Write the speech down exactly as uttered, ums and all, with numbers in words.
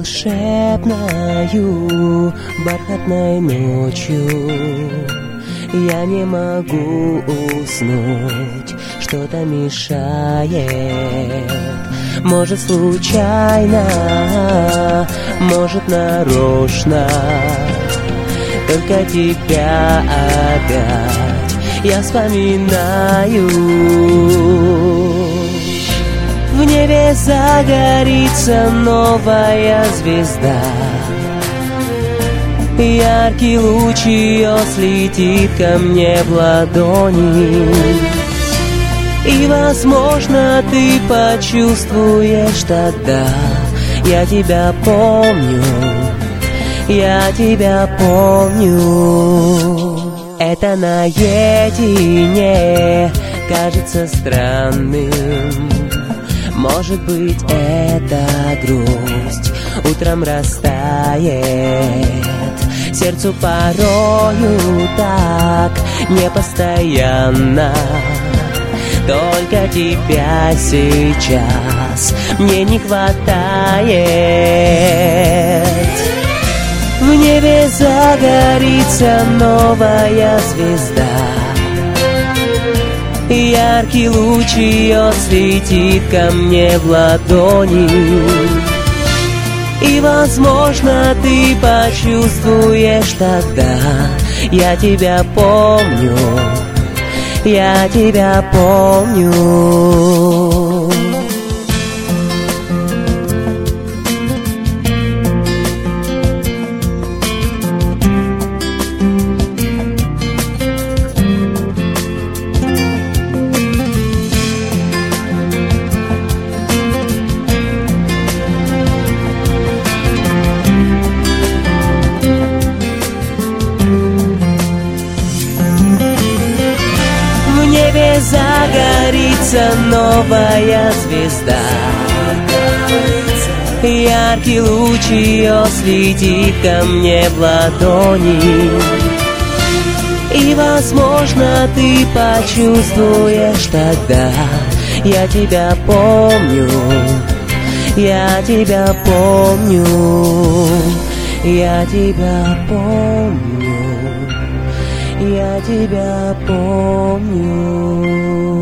волшебною бархатной ночью я не могу уснуть, что-то мешает. Может, случайно, может, нарочно, только тебя опять я вспоминаю. В небе загорится новая звезда, яркий луч ее слетит ко мне в ладони. И, возможно, ты почувствуешь тогда: я тебя помню, я тебя помню. Это наедине кажется странным. Может быть, это грусть утром растает. Сердцу порою так непостоянно. Только тебя сейчас мне не хватает. В небе загорится новая звезда, яркий луч ее светит ко мне в ладони. И, возможно, ты почувствуешь тогда: я тебя помню, я тебя помню. Загорится новая звезда, яркий луч ее слетит ко мне в ладони. И, возможно, ты почувствуешь тогда: я тебя помню, я тебя помню, я тебя помню, я тебя помню.